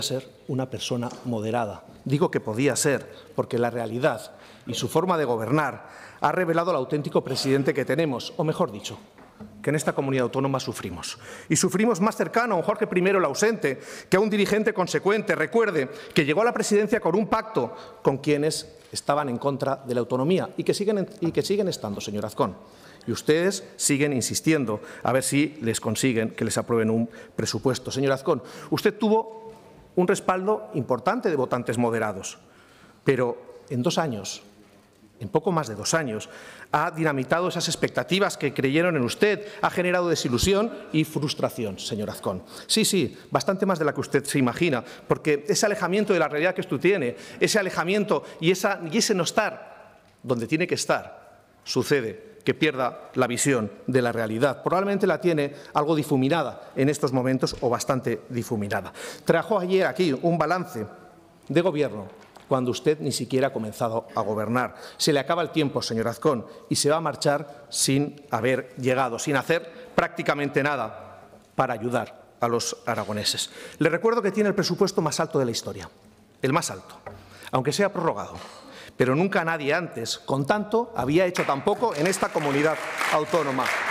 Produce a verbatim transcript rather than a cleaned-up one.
ser una persona moderada. Digo que podía ser, porque la realidad y su forma de gobernar ha revelado al auténtico presidente que tenemos, o mejor dicho, que en esta comunidad autónoma sufrimos. Y sufrimos más cercano a un Jorge primero el ausente que a un dirigente consecuente. Recuerde que llegó a la presidencia con un pacto con quienes estaban en contra de la autonomía y que siguen, y que siguen estando, señor Azcón. Y ustedes siguen insistiendo a ver si les consiguen que les aprueben un presupuesto. Señor Azcón, usted tuvo un respaldo importante de votantes moderados, pero en dos años, en poco más de dos años, ha dinamitado esas expectativas que creyeron en usted, ha generado desilusión y frustración, señor Azcón. Sí, sí, bastante más de la que usted se imagina, porque ese alejamiento de la realidad que usted tiene, ese alejamiento y, esa, y ese no estar donde tiene que estar, sucede que pierda la visión de la realidad. Probablemente la tiene algo difuminada en estos momentos o bastante difuminada. Trajo ayer aquí un balance de gobierno cuando usted ni siquiera ha comenzado a gobernar. Se le acaba el tiempo, señor Azcón, y se va a marchar sin haber llegado, sin hacer prácticamente nada para ayudar a los aragoneses. Le recuerdo que tiene el presupuesto más alto de la historia, el más alto, aunque sea prorrogado. Pero nunca nadie antes, con tanto, había hecho tan poco en esta comunidad autónoma.